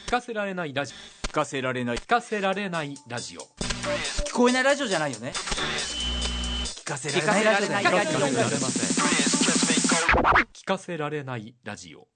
聞かせられないラジオ、聞かせられない、聞かせられないラジオ、 聞こえないラジオじゃないよね。聞かせられないラジオじゃない。 聞かせられません。聞かせられないラジオ。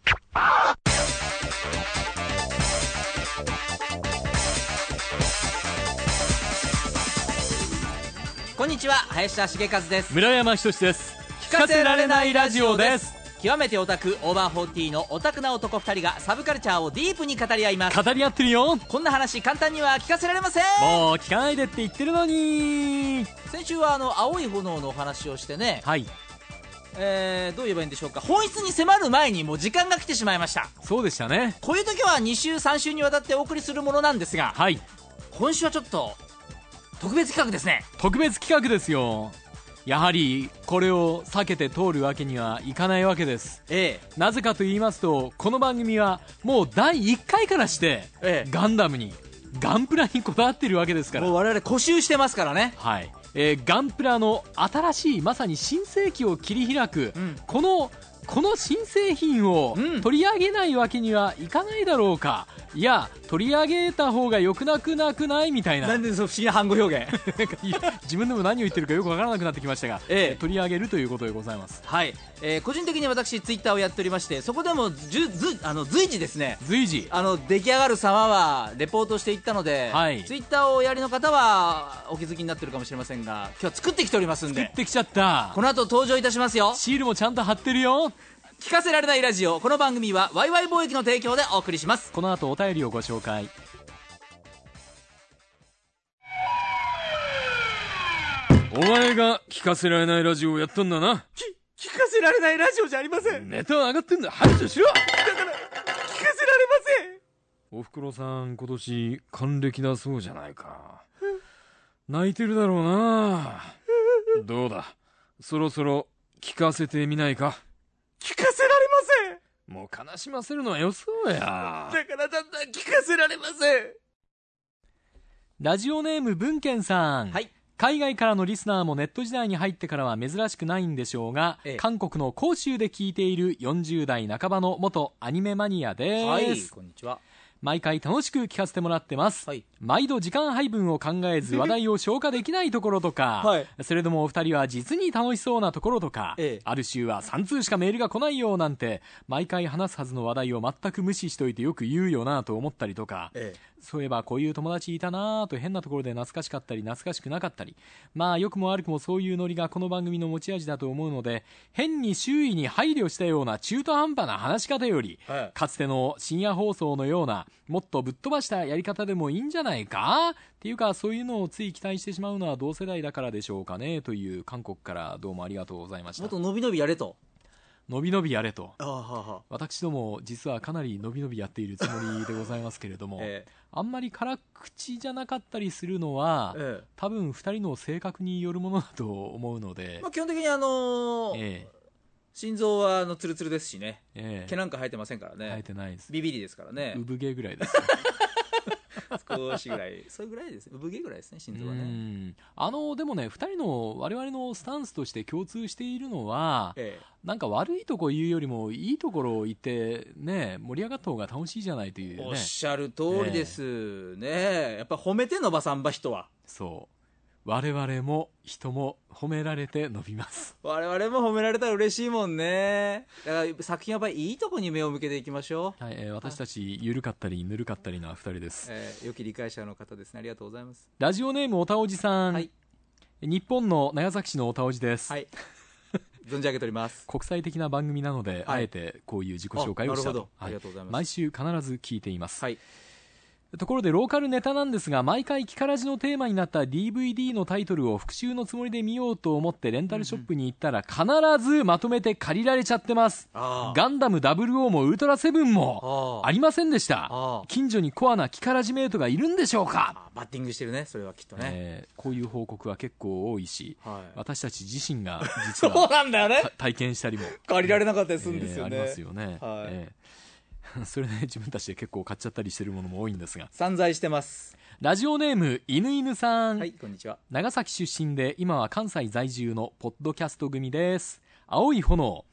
こんにちは、林田茂和です。 村山仁です。聞かせられないラジオです。 極めてオタク、オーバー40のオタクな男2人がサブカルチャーをディープに語り合います。 語り合ってるよ。 こんな話簡単には聞かせられません。 もう聞かないでって言ってるのに。 先週は青い炎のお話をしてね、 はい、 どう言えばいいんでしょうか。本質に迫る前にもう時間が来てしまいました。 そうでしたね。 こういう時は2週3週にわたってお送りするものなんですが、 はい、 今週はちょっと特別企画ですね。 特別企画ですよ。やはりこれを避けて通るわけにはいかないわけです。なぜかと言いますと、この番組はもう第1回からして、ガンダムにガンプラにこだわっているわけですから。 もう我々固執してますからね。 はい、ガンプラの新しいまさに新世紀を切り開く、この新製品を取り上げないわけにはいかないだろうか、いや取り上げた方がよくなくないみたいな。 なんでその不思議な反語表現自分でも何を言ってるかよくわからなくなってきましたが、取り上げるということでございます。 はい、個人的に私ツイッターをやっておりまして、そこでも随時ですね、出来上がる様はレポートしていったので、ツイッターをおやりの方はお気づきになってるかもしれませんが、今日は作ってきておりますんで。 作ってきちゃった。 この後登場いたしますよ。 シールもちゃんと貼ってるよ。 聞かせられないラジオ。この番組はワイワイ貿易の提供でお送りします。 この後お便りをご紹介。お前が聞かせられないラジオをやったんだな。 聞かせられないラジオじゃありません。 ネタは上がってんだ。排除しろ。 だから聞かせられません。 おふくろさん今年還暦だそうじゃないか。泣いてるだろうな。どうだ、そろそろ聞かせてみないか。 聞かせられません。 もう悲しませるのはよそうや。だからだんだん聞かせられません。 ラジオネーム文健さん、 はい、 海外からのリスナーもネット時代に入ってからは珍しくないんでしょうが、韓国の広州で聞いている40代半ばの元アニメマニアです。 はい、こんにちは。 毎回楽しく聞かせてもらってます、毎度時間配分を考えず話題を消化できないところとか、それでもお二人は実に楽しそうなところとか、ある週は3通しかメールが来ないよなんて毎回話すはずの話題を全く無視しといてよく言うよなと思ったりとか、そういえばこういう友達いたなと変なところで懐かしかったり懐かしくなかったり、まあ良くも悪くもそういうノリがこの番組の持ち味だと思うので、変に周囲に配慮したような中途半端な話し方より、かつての深夜放送のようなもっとぶっ飛ばしたやり方でもいいんじゃないかっていうか、そういうのをつい期待してしまうのは同世代だからでしょうかね、という韓国からどうもありがとうございました。 もっと伸び伸びやれと。 伸び伸びやれと。私ども実はかなり伸び伸びやっているつもりでございますけれども、あんまり辛口じゃなかったりするのは、多分2人の性格によるものだと思うので、 基本的に心臓はツルツルですしね、毛なんか生えてませんからね。 生えてないです。 ビビリですからね。 産毛ぐらいです少しぐらい、それぐらいです。産毛ぐらいですね、心臓はね。 でもね、2人の我々のスタンスとして共通しているのは、なんか悪いとこ言うよりもいいところを言ってね、盛り上がった方が楽しいじゃないというね。 おっしゃる通りですね。やっぱ褒めて伸ばさんば人は。 そう、我々も人も褒められて伸びます。 我々も褒められたら嬉しいもんね。だから作品はやっぱりいいとこに目を向けていきましょう。 私たち緩かったりぬるかったりな2人です。 良き理解者の方ですね。ありがとうございます。 ラジオネームおたおじさん、日本の長崎市のおたおじです。 存じ上げております。 国際的な番組なので、あえてこういう自己紹介をしたと。 ありがとうございます。 毎週必ず聞いています。ところでローカルネタなんですが、毎回キカラジのテーマになった DVD のタイトルを復習のつもりで見ようと思ってレンタルショップに行ったら、必ずまとめて借りられちゃってます。ガンダム00もウルトラセブンもありませんでした。近所にコアなキカラジメイトがいるんでしょうか。 バッティングしてるね、それはきっとね。 こういう報告は結構多いし、私たち自身が実はそうなんだよね、 体験したりも借りられなかったりするんですよね。 ありますよね。それで自分たちで結構買っちゃったりしてるものも多いんですが、 散財してます。 ラジオネーム犬犬さん、 こんにちは。 長崎出身で今は関西在住のポッドキャスト組です。青い炎、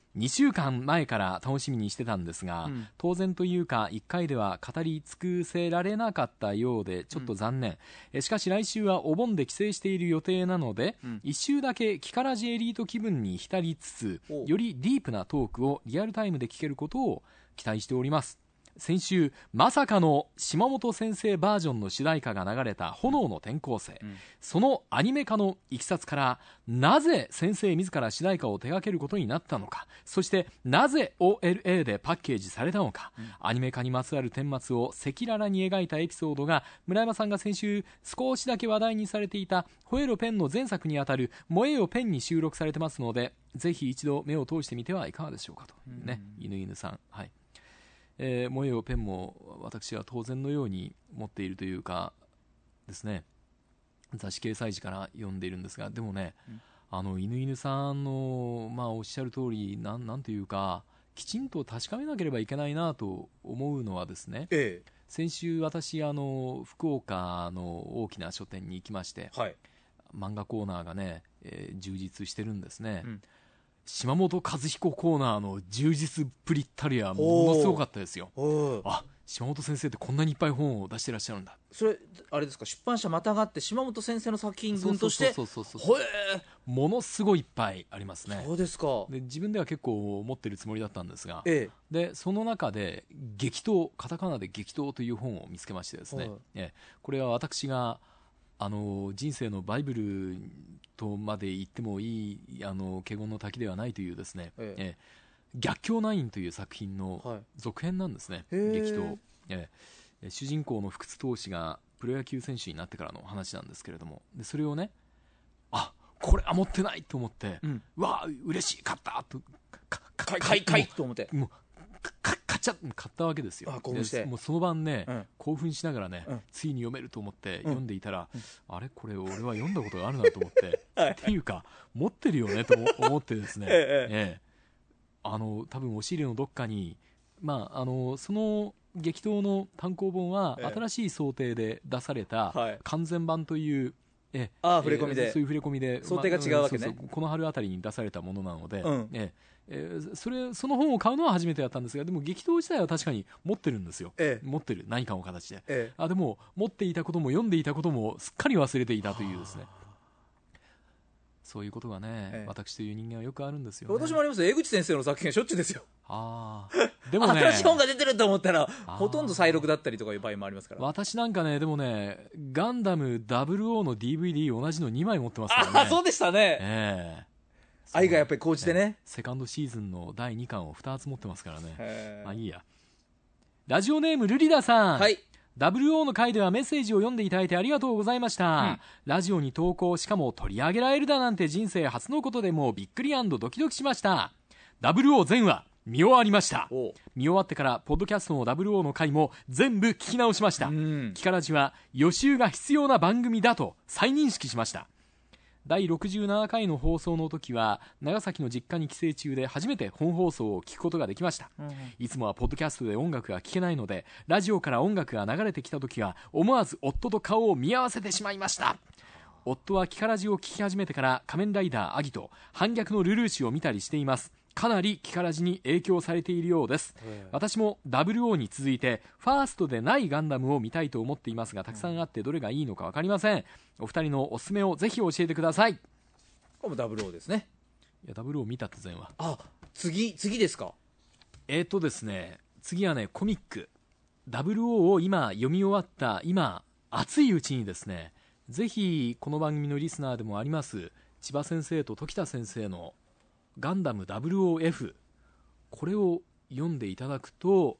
2週間前から楽しみにしてたんですが、当然というか1回では語り尽くせられなかったようでちょっと残念、しかし来週はお盆で帰省している予定なので、1週だけキカラジエリート気分に浸りつつ、よりディープなトークをリアルタイムで聞けることを期待しております。先週まさかの島本先生バージョンの主題歌が流れた炎の転校生、そのアニメ化のいきさつからなぜ先生自ら主題歌を手掛けることになったのか、そしてなぜ OLA でパッケージされたのか、アニメ化にまつわる顛末を赤裸々に描いたエピソードが村山さんが先週少しだけ話題にされていた吠えろペンの前作にあたる燃えよペンに収録されてますので、ぜひ一度目を通してみてはいかがでしょうかというね、犬さん、はい、燃えよペンも私は当然のように持っているというかですね、雑誌掲載時から読んでいるんですが、でもね、犬さんの、おっしゃる通りなんというかきちんと確かめなければいけないなと思うのはですね、先週私福岡の大きな書店に行きまして、漫画コーナーがね、充実してるんですね、島本和彦コーナーの充実っぷりったりはものすごかったですよ。あ、島本先生ってこんなにいっぱい本を出してらっしゃるんだ。 それあれですか、出版社またがって島本先生の作品群としてものすごいいっぱいありますね。 そうですか。 で自分では結構持ってるつもりだったんですが、でその中で激闘、カタカナで激闘という本を見つけましてですね、これは私が人生のバイブルとまで言ってもいい華厳の滝ではないというですね、逆境ナインという作品の続編なんですね、激闘、主人公の福津投手がプロ野球選手になってからの話なんですけれども、でそれをね、これは持ってないと思って、わあ嬉しい、買ったと買いと思ってもう買ったわけですよ。でもうその晩ね、興奮しながらね、ついに読めると思って読んでいたら、あれこれ俺は読んだことがあるなと思ってっていうか持ってるよねと思ってですね、多分押し入れのどっかに、その激闘の単行本は新しい想定で出された完全版という、 触れ込みで、 そういう触れ込みで想定が違うわけね、 この春あたりに出されたものなので、その本を買うのは初めてだったんですが、でも激闘自体は確かに持ってるんですよ、持ってる何かの形で、でも持っていたことも読んでいたこともすっかり忘れていたというですね、そういうことがね、私という人間はよくあるんですよね。 私もあります。江口先生の作品しょっちゅうですよ。 でもね、 新しい本が出てると思ったらほとんど再録だったりとかいう場合もありますから。 私なんかね、でもね、ガンダム00の DVD 同じの2枚持ってますからね。 そうでしたね、愛がやっぱり高じてね、 セカンドシーズンの第2巻を2つ持ってますからね。いいや。ラジオネームルリダさん、WO の回ではメッセージを読んでいただいてありがとうございました、ラジオに投稿、しかも取り上げられるだなんて人生初のことでもうびっくり&ドキドキしました。 WO 全話見終わりました。見終わってからポッドキャストの WO の回も全部聞き直しました。キカラジは予習が必要な番組だと再認識しました。第67回の放送の時は長崎の実家に帰省中で初めて本放送を聞くことができました、いつもはポッドキャストで音楽が聴けないので、ラジオから音楽が流れてきた時は思わず夫と顔を見合わせてしまいました。夫はキカラジを聴き始めてから仮面ライダーアギト、反逆のルルーシュを見たりしています。かなりキカラジに影響されているようです。私も WO に続いてファーストでないガンダムを見たいと思っていますが、たくさんあってどれがいいのか分かりません。お二人のおすすめをぜひ教えてください。 これも WO ですね。 いや WO 見たって前は。 次ですか。 ですね、次はね、コミック WO を今読み終わった今熱いうちにですね、ぜひこの番組のリスナーでもあります千葉先生と時田先生のガンダム WOF、 これを読んでいただくと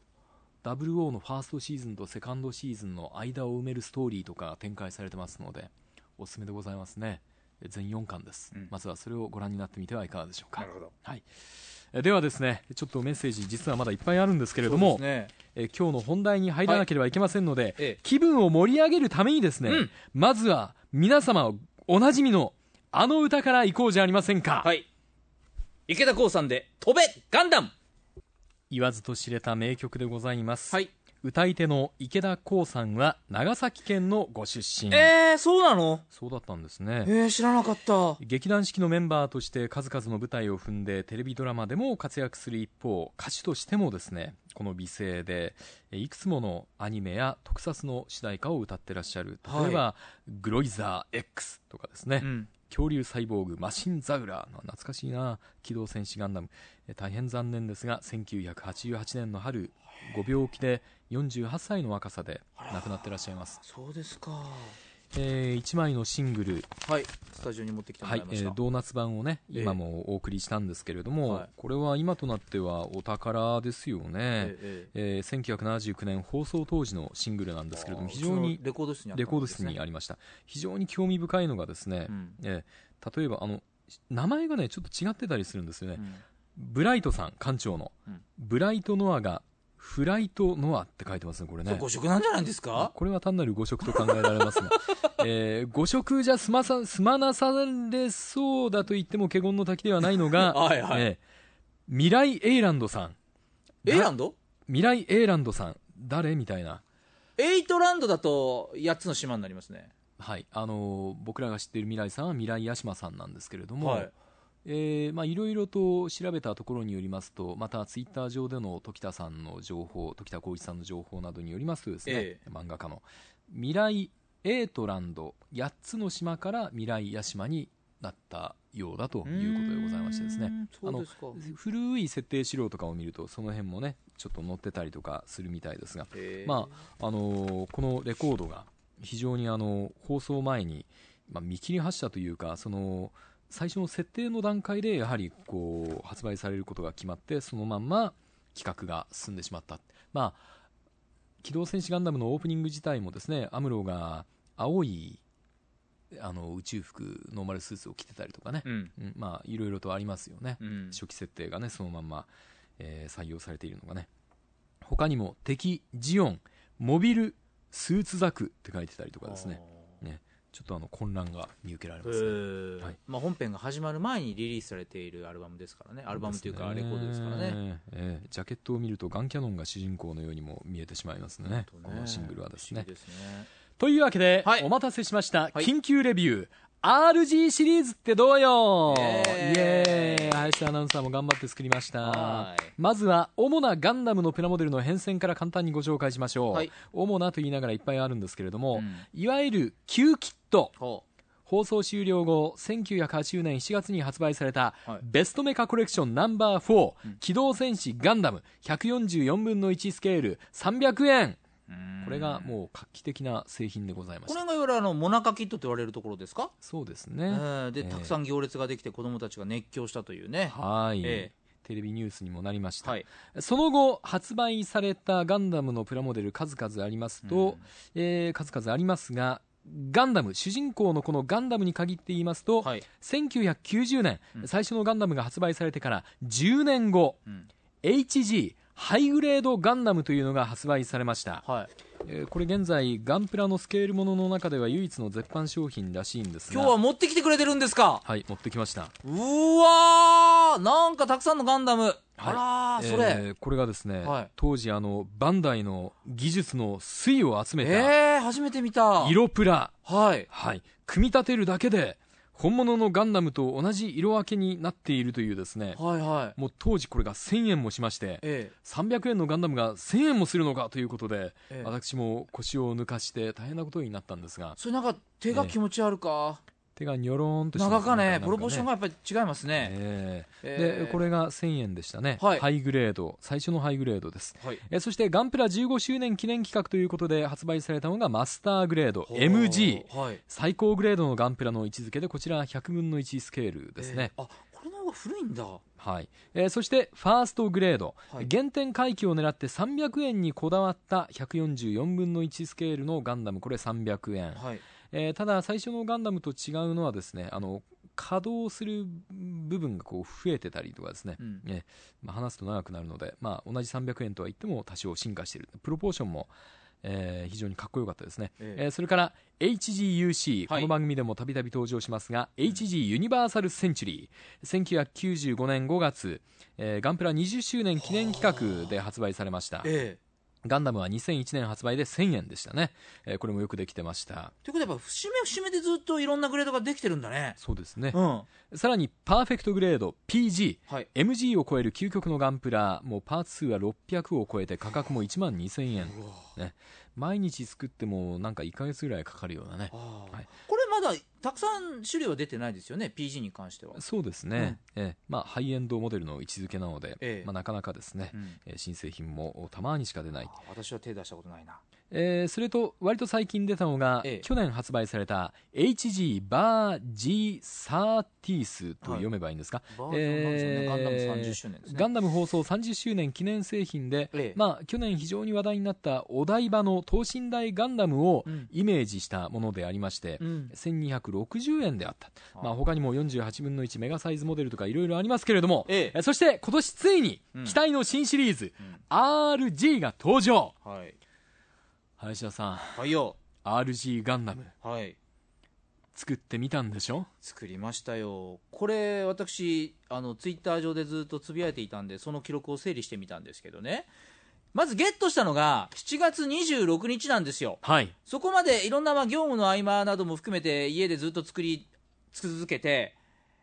WO のファーストシーズンとセカンドシーズンの間を埋めるストーリーとか展開されてますのでおすすめでございますね。全4巻です、まずはそれをご覧になってみてはいかがでしょうか。 なるほど、 ではですね、ちょっとメッセージ実はまだいっぱいあるんですけれども、今日の本題に入らなければいけませんので、気分を盛り上げるためにですね、まずは皆様おなじみのあの歌から行こうじゃありませんか。 池田光さんで飛べガンダム。 言わずと知れた名曲でございます、 歌い手の池田光さんは長崎県のご出身。 そうなの？ そうだったんですね。 知らなかった。 劇団四季のメンバーとして数々の舞台を踏んでテレビドラマでも活躍する一方、歌手としてもですね、この美声でいくつものアニメや特撮の主題歌を歌ってらっしゃる。例えば、グロイザー X とかですね、恐竜サイボーグマシンザウラー、懐かしいな、機動戦士ガンダム。大変残念ですが1988年の春ご病気で48歳の若さで亡くなってらっしゃいます。 そうですか。 1枚のシングル、 スタジオに持ってきてもらいました。 ドーナツ版をね今もお送りしたんですけれども、これは今となってはお宝ですよね。1979年放送当時のシングルなんですけれども、非常にレコード室にありました。非常に興味深いのがですね、例えば名前がねちょっと違ってたりするんですよね。ブライトさん、館長の、ブライトノアがフライトノアって書いてますね。これね、 誤色なんじゃないですか。 これは単なる誤色と考えられますが誤色じゃ済まなされそうだと言っても華言の滝ではないのが未来エイランドさん。 エイランド？ 未来エイランドさん誰みたいな。 エイトランドだと8つの島になりますね。 僕らが知っている未来さんは未来屋島さんなんですけれども、いろいろと調べたところによりますと、またツイッター上での時田さんの情報、時田光一さんの情報などによりますとですね、漫画家の未来エイトランド8つの島から未来屋島になったようだということでございましてですね、古い設定資料とかを見るとその辺もねちょっと載ってたりとかするみたいですが、このレコードが非常に放送前に、見切り発車というか、最初の設定の段階でやはりこう発売されることが決まって、そのまんま企画が進んでしまった。機動戦士ガンダムのオープニング自体もですね、アムロが青い宇宙服ノーマルスーツを着てたりとかね、いろいろとありますよね。初期設定がねそのまんま、採用されているのがね、他にも敵ジオンモビルスーツザクって書いてたりとかですね、ちょっと混乱が見受けられますね。 本編が始まる前にリリースされているアルバムですからね。アルバムというかレコードですからね。 ジャケットを見るとガンキャノンが主人公のようにも見えてしまいますね、このシングルはですね。というわけで、お待たせしました、緊急レビュー RG シリーズってどうよ。イエーイ。林アナウンサーも頑張って作りました。まずは主なガンダムのプラモデルの変遷から簡単にご紹介しましょう。主なと言いながらいっぱいあるんですけれども、いわゆる旧キット、放送終了後1980年7月に発売された、ベストメカコレクションナンバー4、機動戦士ガンダム144分の1スケール300円。これがもう画期的な製品でございました。 これがいわゆるモナカキットと言われるところですか。 そうですね。 でたくさん行列ができて子どもたちが熱狂したというね。 テレビニュースにもなりました。その後発売されたガンダムのプラモデル数々ありますと、数々ありますが、ガンダム主人公のこのガンダムに限って言いますと、1990年、最初のガンダムが発売されてから10年後、HGハイグレードガンダムというのが発売されました。これ現在ガンプラのスケールものの中では唯一の絶版商品らしいんですが、 今日は持ってきてくれてるんですか。 はい、持ってきました。 うわー、なんかたくさんのガンダム。それ、 これがですね、当時バンダイの技術の粋を集めた、 初めて見た色プラ、組み立てるだけで本物のガンダムと同じ色分けになっているというですね、もう当時これが1000円もしまして、300円のガンダムが1000円もするのかということで、私も腰を抜かして大変なことになったんですが、 それなんか手が気持ち悪か、 手がニョローンとして長かね、プロポーションがやっぱり違いますね。 でこれが1000円でしたね。ハイグレード、最初のハイグレードです。そしてガンプラ15周年記念企画ということで発売されたのがマスターグレード MG、最高グレードのガンプラの位置づけで、こちら100分の1スケールですね。 これの方が古いんだ。 そしてファーストグレード、原点回帰を狙って300円にこだわった144分の1スケールのガンダム、これ300円。ただ最初のガンダムと違うのはですね、稼働する部分がこう増えてたりとかですね、話すと長くなるので、同じ300円とは言っても多少進化している。プロポーションも、非常にかっこよかったですね。それから HGUC、この番組でもたびたび登場しますが、HG ユニバーサルセンチュリー、1995年5月、ガンプラ20周年記念企画で発売されました。 ガンダムは2001年発売で1000円でしたね。これもよくできてました。 ということでやっぱ節目節目でずっといろんなグレードができてるんだね。 そうですね、さらにパーフェクトグレード PG、MG を超える究極のガンプラ、もうパーツ数は600を超えて価格も12000円、ね、毎日作ってもなんか1ヶ月ぐらいかかるようなね、 これまだたくさん種類は出てないですよね、 PG に関しては。 そうですね、ハイエンドモデルの位置づけなので、なかなかですね、新製品もたまにしか出ない。 私は手出したことないな。 それと割と最近出たのが、去年発売された HG バー G30 と読めばいいんですか、 ガンダム30周年ですね。 ガンダム放送30周年記念製品で、去年非常に話題になったお台場の等身大ガンダムをイメージしたものでありまして、1260円であった。他にも48分の1メガサイズモデルとかいろいろありますけれども、そして今年ついに期待の新シリーズ、RG が登場。林田さん、RG ガンダム、作ってみたんでしょ。 作りましたよ。これ私ツイッター上でずっとつぶやいていたんで、その記録を整理してみたんですけどね、まずゲットしたのが7月26日なんですよ。そこまでいろんな業務の合間なども含めて家でずっと作り続けて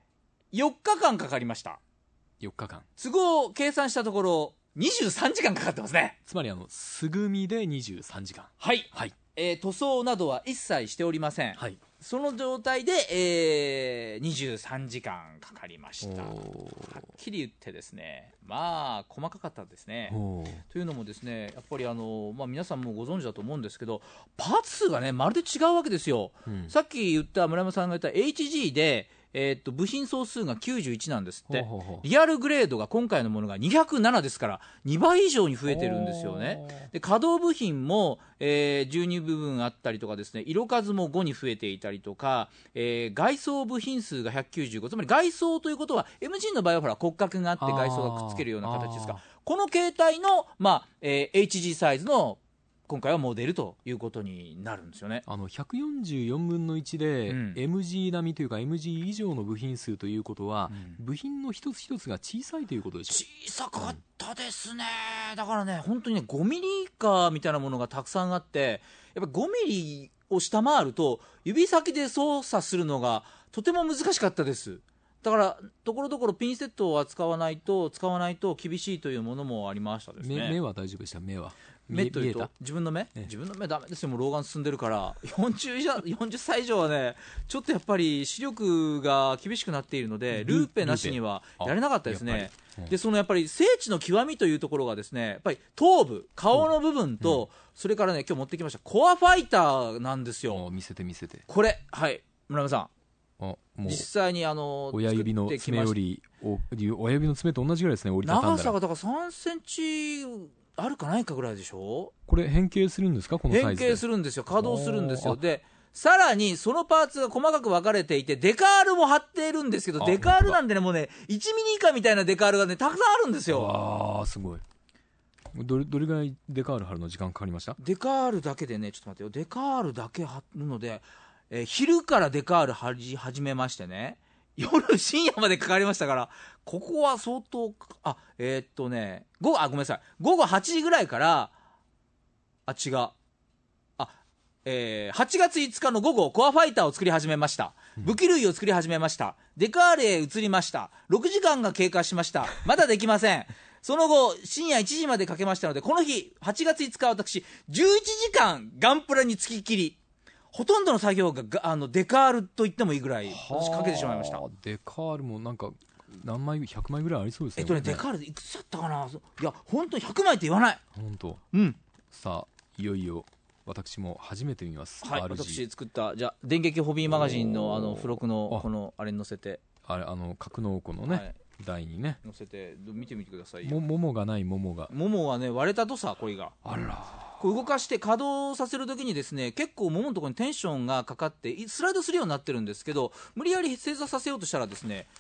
4日間かかりました。 4日間、 都合を計算したところ23時間かかってますね。 つまり素組みで23時間。 塗装などは一切しておりません。その状態で、23時間かかりました。はっきり言ってですね、細かかったですね。というのもですね、やっぱり皆さんもご存知だと思うんですけど、パーツ数がねまるで違うわけですよ。さっき言った村山さんが言った HG で部品総数が91なんですって。リアルグレードが今回のものが207ですから2倍以上に増えてるんですよね。で可動部品も、12部分あったりとかですね、色数も5に増えていたりとか、外装部品数が195、つまり外装ということは MG の場合はほら骨格があって外装がくっつけるような形ですが、この形態の、HG サイズの今回はモデルということになるんですよね。 144分の1で、MG 並みというか MG 以上の部品数ということは、部品の一つ一つが小さいということでしょう。 小さかったですね。だからね本当にね5ミリ以下みたいなものがたくさんあって、やっぱ5ミリを下回ると指先で操作するのがとても難しかったです。だからところどころピンセットを使わないと厳しいというものもありましたですね。 目は大丈夫でした？目はというと自分の目ダメですよ。もう老眼進んでるから40歳以上はねちょっとやっぱり視力が厳しくなっているのでルーペなしにはやれなかったですね。でやっぱり精緻の極みというところがですね、やっぱり頭部顔の部分と、それからね今日持ってきましたコアファイターなんですよ。 見せてこれ村山さん、実際に親指の爪より親指の爪と同じぐらいですね。折りたたんだら長さがだから3センチあるかないかぐらいでしょ。 これ変形するんですか？このサイズで変形するんですよ。稼働するんですよ。でさらにそのパーツが細かく分かれていてデカールも貼っているんですけど、デカールなんでねもうね1ミリ以下みたいなデカールがねたくさんあるんですよ。 すごい。どれぐらいデカール貼るの時間かかりました？ デカールだけでねちょっと待ってよ、デカールだけ貼るので、昼からデカール貼り始めましてね、深夜までかかりましたから、ここは相当ごめんなさい、午後8時ぐらいから違う8月5日の午後コアファイターを作り始めました。武器類を作り始めました。デカールへ移りました。6時間が経過しました。まだできません。その後深夜1時までかけましたので、この日8月5日私11時間ガンプラにつきっきり、ほとんどの作業がデカールと言ってもいいぐらい私かけてしまいました。 デカールもなんか何枚100枚ぐらいありそうですね。 デカールでいくつだったかな。いや本当に100枚って言わない。 本当。さあいよいよ私も初めて見ます。 私作ったじゃ電撃ホビーマガジンの付録のこのあれに載せて、 格納庫のね、台にね載せて見てみてくださいよ。 桃がね割れたとさ、これがこう動かして稼働させるときにですね、結構桃のところにテンションがかかってスライドするようになってるんですけど、無理やり正座させようとしたらですね、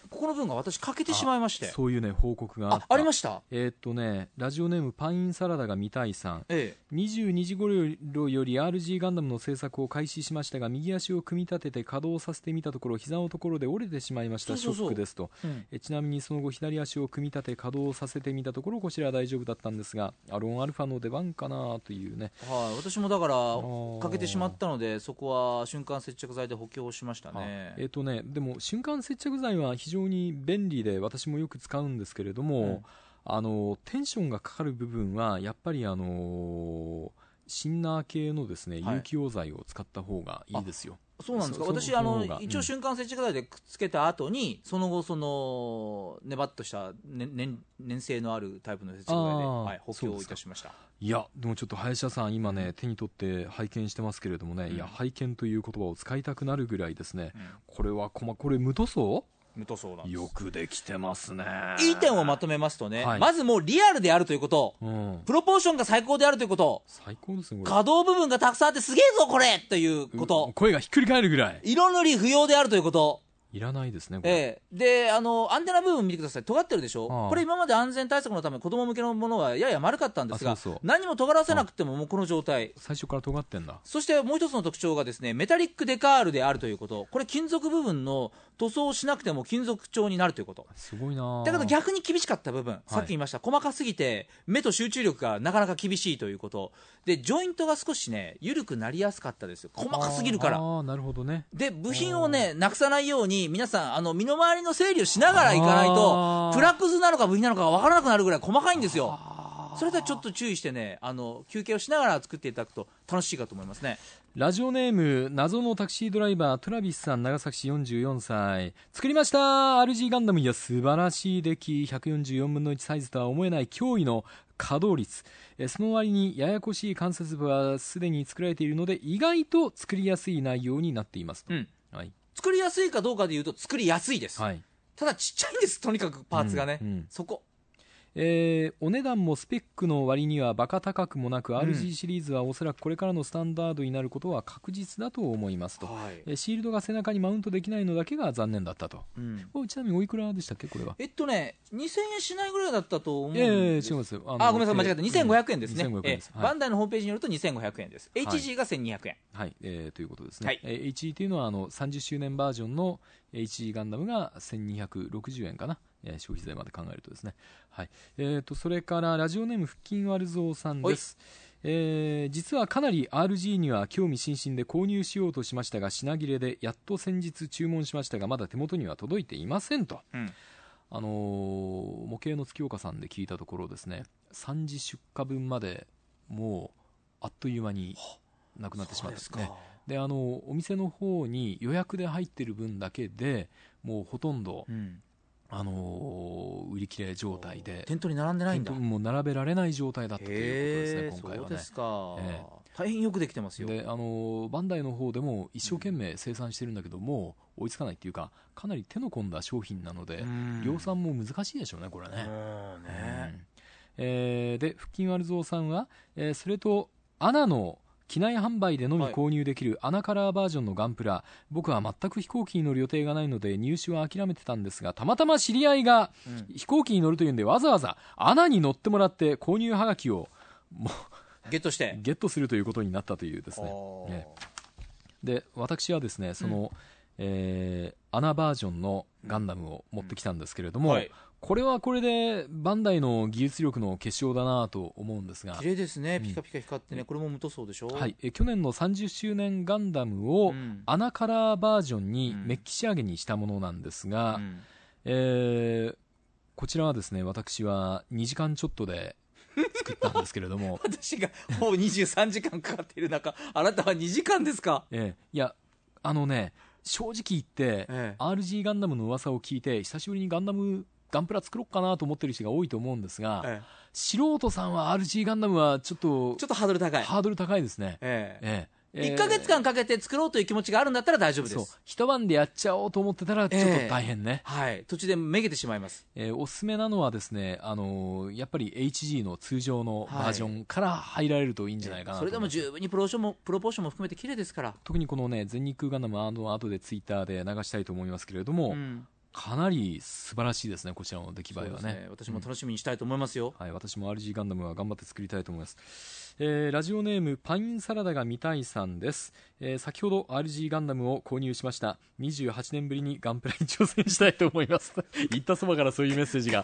ここの分が私欠けてしまいまして。 そういうね報告がありました。 ラジオネームパインサラダが見たいさん、22時頃より RG ガンダムの制作を開始しましたが、右足を組み立てて稼働させてみたところ膝のところで折れてしまいました。ショックですと、ちなみにその後左足を組み立て稼働させてみたところこちらは大丈夫だったんですが、アロンアルファの出番かなというね。 私もだから欠けてしまったので、そこは瞬間接着剤で補強しましたね。 でも瞬間接着剤は非常に便利で私もよく使うんですけれども、テンションがかかる部分はやっぱりシンナー系のですね、有機溶剤を使った方がいいですよ。 そうなんですか。私一応瞬間接着剤でくっつけた後に、その後そのネバッとした、粘性のあるタイプの接着剤で、補強をいたしました。 いやでもちょっと林田さん今ね、手に取って拝見してますけれどもね、いや拝見という言葉を使いたくなるぐらいですね、これはこれ無塗装無塗装なんです。 よくできてますね。 いい点をまとめますとね、まずもうリアルであるということ、プロポーションが最高であるということ、 最高ですね。 可動部分がたくさんあってすげえぞこれということ、 声がひっくり返るぐらい、 色塗り不要であるということ。 いらないですね、これ。 でアンテナ部分見てください。尖ってるでしょ。これ今まで安全対策のため子供向けのものはやや丸かったんですが、何も尖らせなくてももうこの状態、 最初から尖ってんだ。 そしてもう一つの特徴がですね、メタリックデカールであるということ。これ金属部分の塗装をしなくても金属調になるということ。 すごいな。 だけど逆に厳しかった部分、さっき言いました、細かすぎて目と集中力がなかなか厳しいということで、ジョイントが少しね緩くなりやすかったですよ、細かすぎるから。 なるほどね。 で部品をねなくさないように皆さん身の回りの整理をしながらいかないと、プラクズなのか部品なのかが分からなくなるぐらい細かいんですよ。それではちょっと注意してね、休憩をしながら作っていただくと楽しいかと思いますね。 ラジオネーム謎のタクシードライバートラビスさん、長崎市44歳。作りました RG ガンダム。いや素晴らしい出来。144分の1サイズとは思えない驚異の稼働率。その割にややこしい関節部はすでに作られているので意外と作りやすい内容になっていますと、 作りやすいかどうかでいうと作りやすいです、ただちっちゃいんです、とにかくパーツがね、そこ。 お値段もスペックの割にはバカ高くもなく、RG シリーズはおそらくこれからのスタンダードになることは確実だと思いますと、シールドが背中にマウントできないのだけが残念だったと、ちなみにおいくらでしたっけこれは。 2000円しないぐらいだったと思うんです。 違います。 ごめんなさい間違えた、2500円ですね。バンダイのホームページによると2500円です。HG が1200 円、ということですね。HG というのは30周年バージョンの HG ガンダムが1260円かな、消費税まで考えるとですね。それからラジオネーム腹筋ワルゾーさんです。実はかなり RG には興味津々で購入しようとしましたが品切れで、やっと先日注文しましたがまだ手元には届いていませんと、模型の月岡さんで聞いたところですね、3次出荷分までもうあっという間になくなってしまったんですね。でお店の方に予約で入ってる分だけでもうほとんど、売り切れ状態で店頭に並んでないんだ。 もう並べられない状態だったということですね、今回はね。 そうですか、大変よくできてますよ。 でバンダイの方でも一生懸命生産してるんだけども、追いつかないっていうかかなり手の込んだ商品なので量産も難しいでしょうねこれね。で腹筋ワルゾーさんは、それとアナの機内販売でのみ購入できるアナカラーバージョンのガンプラ、僕は全く飛行機に乗る予定がないので入手は諦めてたんですが、たまたま知り合いが飛行機に乗るというんでわざわざアナに乗ってもらって購入はがきをもうゲットするということになったというですね。で私はですねその、アナバージョンのガンダムを持ってきたんですけれども、これはこれでバンダイの技術力の結晶だなと思うんですが、 綺麗ですね、ピカピカ光ってね、これも無塗装でしょ。 去年の30周年ガンダムをアナカラーバージョンにメッキ仕上げにしたものなんですが、こちらはですね私は2時間ちょっとで作ったんですけれども私がもう23時間かかっている中、あなたは2時間ですか。 いや正直言って、RG ガンダムの噂を聞いて久しぶりにガンプラ作ろうかなと思ってる人が多いと思うんですが、素人さんは RG ガンダムはちょっとハードル高いですね。 1ヶ月間かけて作ろうという気持ちがあるんだったら大丈夫です。 一晩でやっちゃおうと思ってたらちょっと大変ね、 途中でめげてしまいます。 おすすめなのはですね、やっぱり HG の通常のバージョンから入られるといいんじゃないかなと、 それでも十分にプロポーションも含めて綺麗ですから。 特にこのね全日空ガンダム後でツイッターで流したいと思いますけれども、 かなり素晴らしいですね、こちらの出来栄えは ね、 私も楽しみにしたいと思いますよ、 はい、私も RG ガンダムは頑張って作りたいと思います。ラジオネームパインサラダが見たいさんです。先ほど RG ガンダムを購入しました。28年ぶりにガンプラに挑戦したいと思います言ったそばからそういうメッセージが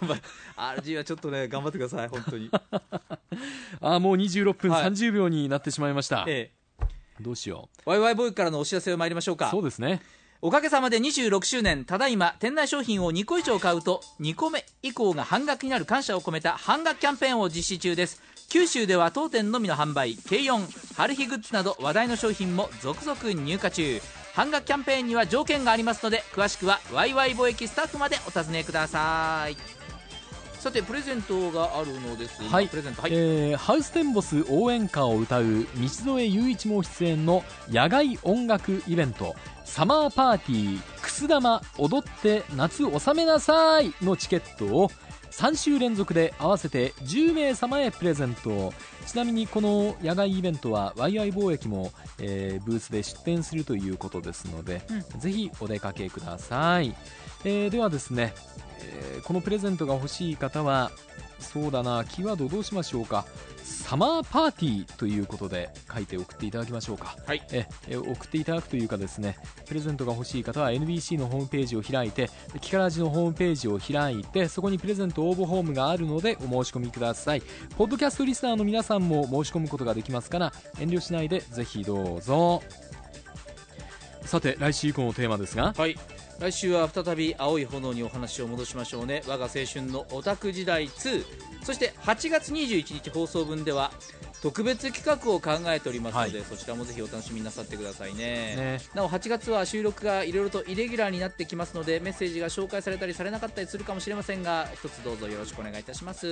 RG はちょっとね頑張ってください本当にもう26分30秒になってしまいました、どうしよう。 ワイワイボーイからのお知らせを参りましょうか。 そうですね、 おかげさまで26周年、ただいま店内商品を2個以上買うと2個目以降が半額になる感謝を込めた半額キャンペーンを実施中です。九州では当店のみの販売、軽4、春日グッズなど話題の商品も続々入荷中。半額キャンペーンには条件がありますので、詳しくはワイワイ貿易スタッフまでお尋ねください。さてプレゼントがあるのですが、プレゼント、 ハウステンボス応援歌を歌う道添雄一も出演の野外音楽イベント、サマーパーティーくす玉踊って夏収めなさいのチケットを3週連続で合わせて10名様へプレゼント。ちなみにこの野外イベントはワイワイ貿易も、ブースで出店するということですので、ぜひお出かけください。ではですね、このプレゼントが欲しい方はそうだな、キーワードをどうしましょうか。サマーパーティーということで書いて送っていただきましょうか。送っていただくというかですね、プレゼントが欲しい方は NBC のホームページを開いて、キカラジのホームページを開いて、そこにプレゼント応募フォームがあるのでお申し込みください。ポッドキャストリスナーの皆さんも申し込むことができますから、遠慮しないでぜひどうぞ。さて来週以降のテーマですが、 来週は再び青い炎にお話を戻しましょうね。我が青春のオタク時代2、そして8月21日放送分では特別企画を考えておりますので、そちらもぜひお楽しみになさってください ね。なお8月は収録がいろいろとイレギュラーになってきますので、メッセージが紹介されたりされなかったりするかもしれませんが、一つどうぞよろしくお願いいたします。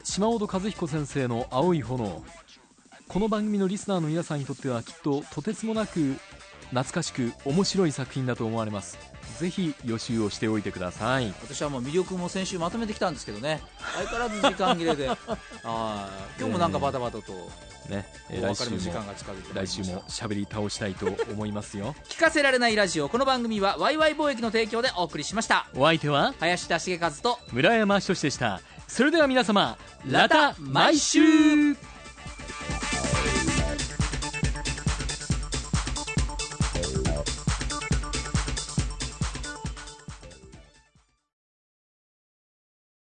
島尾戸和彦先生の青い炎、この番組のリスナーの皆さんにとってはきっととてつもなく懐かしく面白い作品だと思われます。ぜひ予習をしておいてください。 私はもう魅力も先週まとめてきたんですけどね、相変わらず時間切れで今日もなんかバタバタとお別れの時間が近づいて、 来週も喋り倒したいと思いますよ聞かせられないラジオ、この番組はワイワイ貿易の提供でお送りしました。 お相手は林田茂和と村山仁でした。それでは皆様、また毎週。